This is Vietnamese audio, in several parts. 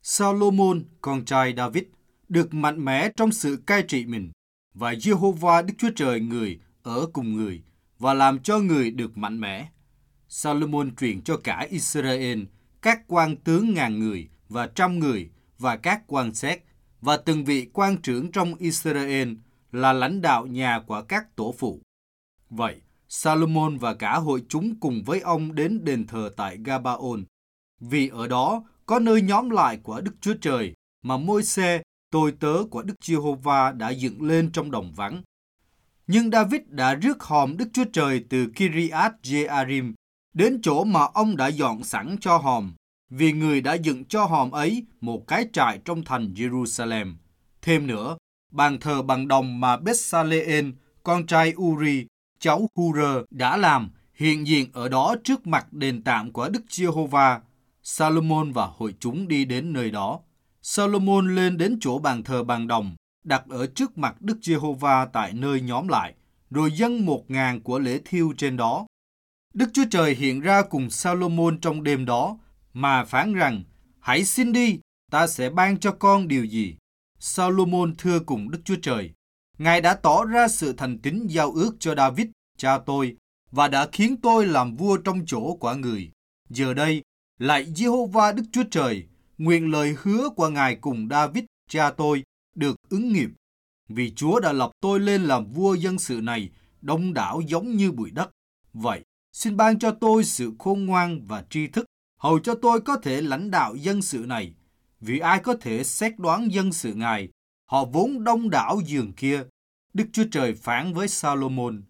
Salomon, con trai David, được mạnh mẽ trong sự cai trị mình, và Giê-hô-va Đức Chúa Trời người ở cùng người và làm cho người được mạnh mẽ. Salomon truyền cho cả Israel các quan tướng 1000 người và 100 người và các quan xét và từng vị quan trưởng trong Israel là lãnh đạo nhà của các tổ phụ. Vậy, Salomon và cả hội chúng cùng với ông đến đền thờ tại Gabaon, vì ở đó có nơi nhóm lại của Đức Chúa Trời mà Môi-se, tôi tớ của Đức Giê-hô-va đã dựng lên trong đồng vắng. Nhưng David đã rước hòm Đức Chúa Trời từ Kiriath Jearim đến chỗ mà ông đã dọn sẵn cho hòm, vì người đã dựng cho hòm ấy một cái trại trong thành Jerusalem. Thêm nữa, bàn thờ bằng đồng mà Beth-sa-lê-ên, con trai Uri, cháu Hur đã làm, hiện diện ở đó trước mặt đền tạm của Đức Giê-hô-va. Salomon và hội chúng đi đến nơi đó. Salomon lên đến chỗ bàn thờ bằng đồng, đặt ở trước mặt Đức Giê-hô-va tại nơi nhóm lại, rồi dâng 1000 của lễ thiêu trên đó. Đức Chúa Trời hiện ra cùng Salomon trong đêm đó, mà phán rằng, hãy xin đi, ta sẽ ban cho con điều gì. Salomon thưa cùng Đức Chúa Trời, Ngài đã tỏ ra sự thành tín giao ước cho David, cha tôi, và đã khiến tôi làm vua trong chỗ của người. Giờ đây, lạy Giê-hô-va Đức Chúa Trời, nguyện lời hứa của Ngài cùng David, cha tôi, được ứng nghiệm. Vì Chúa đã lập tôi lên làm vua dân sự này, đông đảo giống như bụi đất. Vậy, xin ban cho tôi sự khôn ngoan và tri thức, hầu cho tôi có thể lãnh đạo dân sự này. Vì ai có thể xét đoán dân sự Ngài, họ vốn đông đảo giường kia. Đức Chúa Trời phán với Salomon,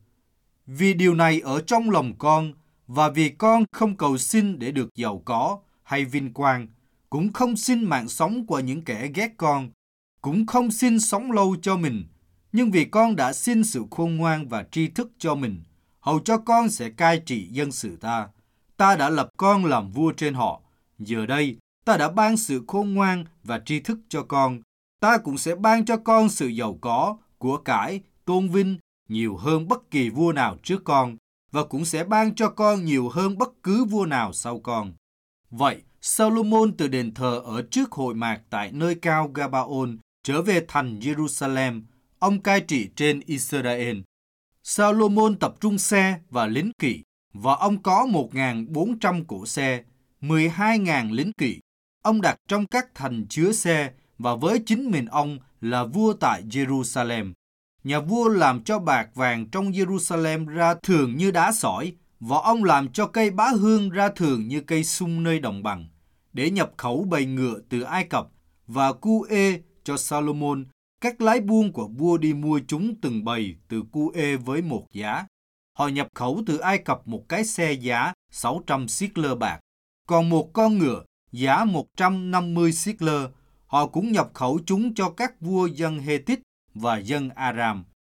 vì điều này ở trong lòng con, và vì con không cầu xin để được giàu có hay vinh quang, cũng không xin mạng sống của những kẻ ghét con, cũng không xin sống lâu cho mình, nhưng vì con đã xin sự khôn ngoan và tri thức cho mình, hầu cho con sẽ cai trị dân sự ta. Ta đã lập con làm vua trên họ. Giờ đây, ta đã ban sự khôn ngoan và tri thức cho con. Ta cũng sẽ ban cho con sự giàu có, của cải, tôn vinh, nhiều hơn bất kỳ vua nào trước con, và cũng sẽ ban cho con nhiều hơn bất cứ vua nào sau con. Vậy, Salomon từ đền thờ ở trước hội mạc tại nơi cao Gabaon trở về thành Jerusalem, ông cai trị trên Israel. Salomon tập trung xe và lính kỵ, và ông có 1.400 cỗ xe, 12.000 lính kỵ. Ông đặt trong các thành chứa xe, và với chính mình ông là vua tại Jerusalem. Nhà vua làm cho bạc vàng trong Jerusalem ra thường như đá sỏi, và ông làm cho cây bá hương ra thường như cây sung nơi đồng bằng, để nhập khẩu bầy ngựa từ Ai Cập, và Cu-ê cho Salomon. Các lái buôn của vua đi mua chúng từng bầy từ Cu-ê với một giá. Họ nhập khẩu từ Ai Cập một cái xe giá 600 siết-lơ bạc, còn một con ngựa giá 150 siết-lơ. Họ cũng nhập khẩu chúng cho các vua dân Hethit và dân Aram.